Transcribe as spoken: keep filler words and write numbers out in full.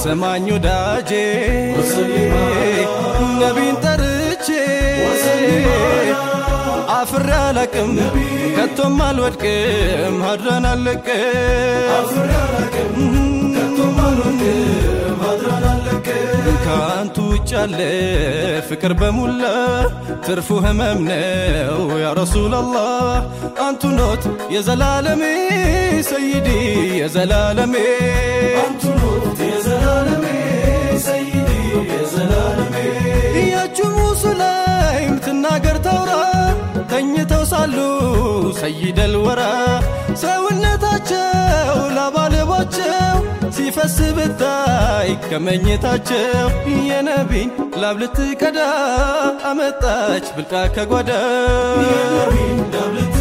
سمعني وداجي نبي ترجي عفر لكم كتم الودكم هدرنا لك عفر لكم كتم الودكم هدرنا لك كانتو جالي فكر بمولا ترفو هممنا يا رسول الله أنتو نوت يا زلالمي سيدي يا زلالمي أنتو نوت يا زلالمي سيدي يا زلالمي يا جمو سلايم تناقر تورا تنيتو صالو سيد الورا ساونتاچو لابالباچو ሲፈስ በታይ ከመኝታቸው የነቢን ላብልት ከዳ አመጣች ብልቃ ከጓዳ የነቢን ላብልት